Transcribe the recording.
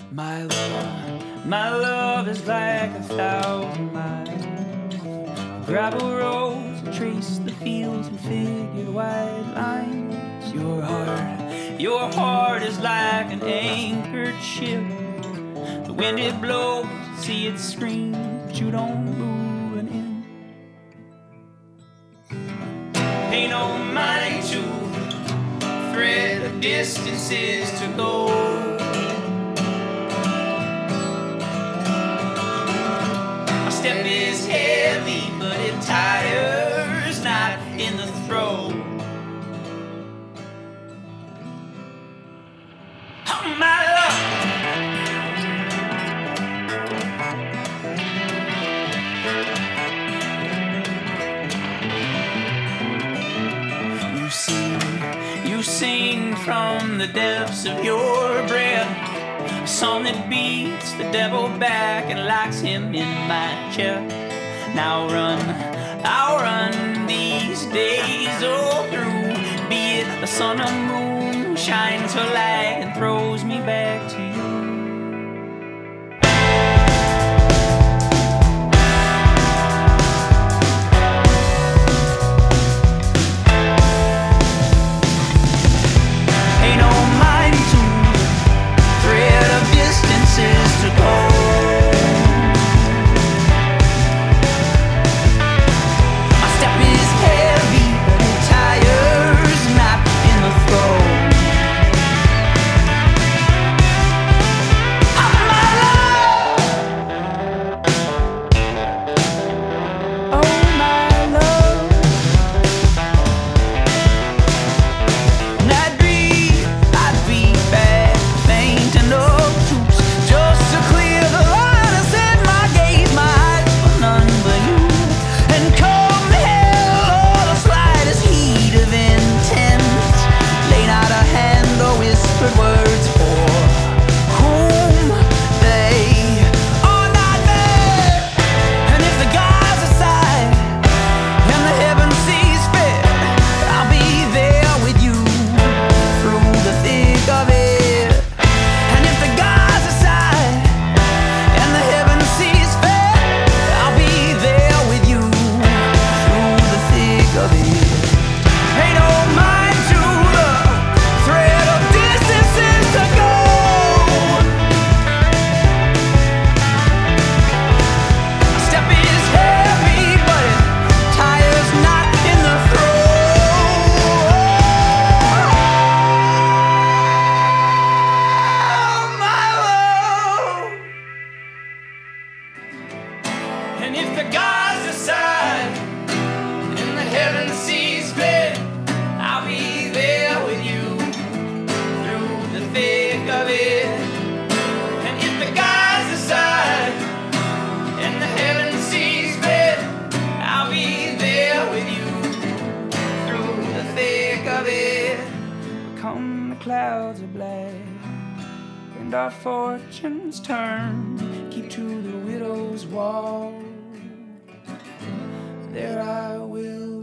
My love is like 1,000 miles. Gravel roads trace the fields and figured white lines. Your heart is like an anchored ship. The wind it blows, see it scream, but you don't move an inch. Pay no mind to thread of distances to go. Step is heavy, but it tires not in the throat. Oh, my love. You sing from the depths of your breath. A song that beats the devil back and locks him in my chest. Now I'll run these days all through. Be it the sun or moon who shines her light and throws me back to you. And if the gods decide and the heaven sees fit, I'll be there with you through the thick of it. And if the gods decide and the heaven sees fit, I'll be there with you through the thick of it. Come the clouds are black and our fortunes turn, keep to the widow's wall. There I will